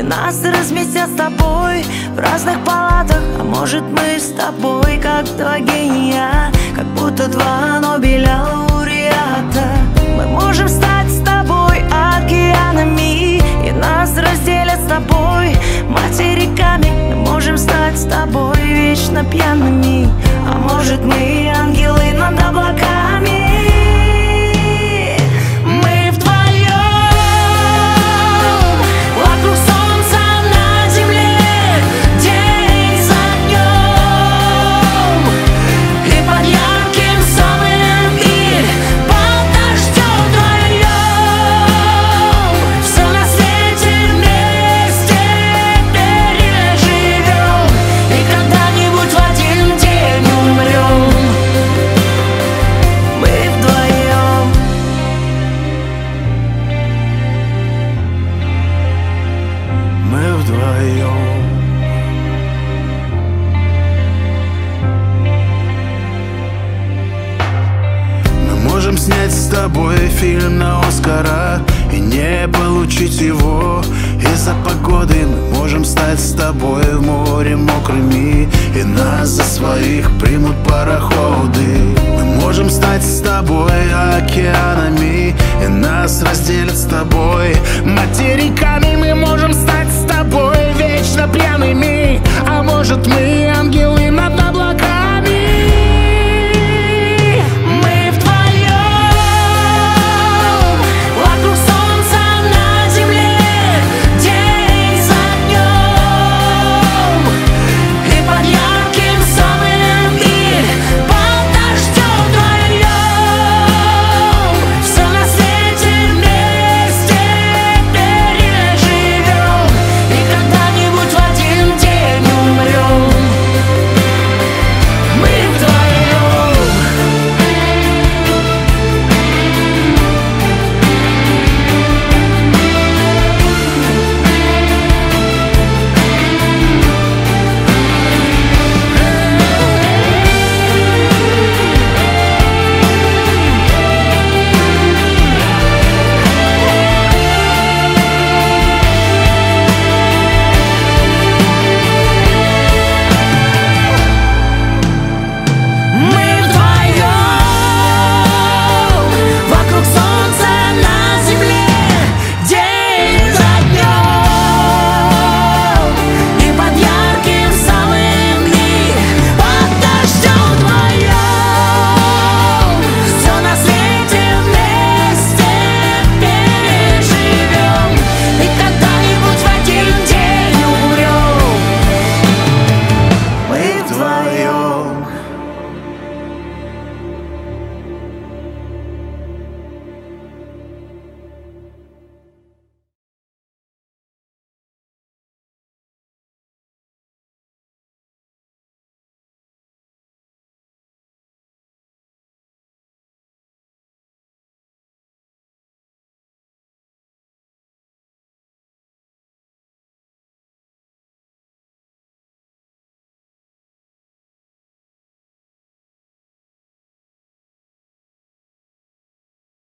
нас разместят с тобой в разных палатах. А может, мы с тобой как два гения, как будто два Нобеля лауреата. Мы можем стать с тобой океанами, и нас разделят с тобой материками. Мы можем стать с тобой вечно пьяными, а может, мы ангелы над облаками. Мы вдвоем вокруг солнца на земле, день за днем, и под ярким солнцем, и под дождем вдвоем. Все на свете вместе переживем, и когда-нибудь в один день умрем. Мы вдвоем. Мы вдвоем. Мы можем снять с тобой фильм на Оскара и не получить его из-за погоды. Мы можем стать с тобой в море мокрыми, и нас за своих примут пароходы. Мы можем стать с тобой океанами, и нас разделят с тобой материками. Мы можем стать с тобой вечно пьяными, а может, мы ангелы над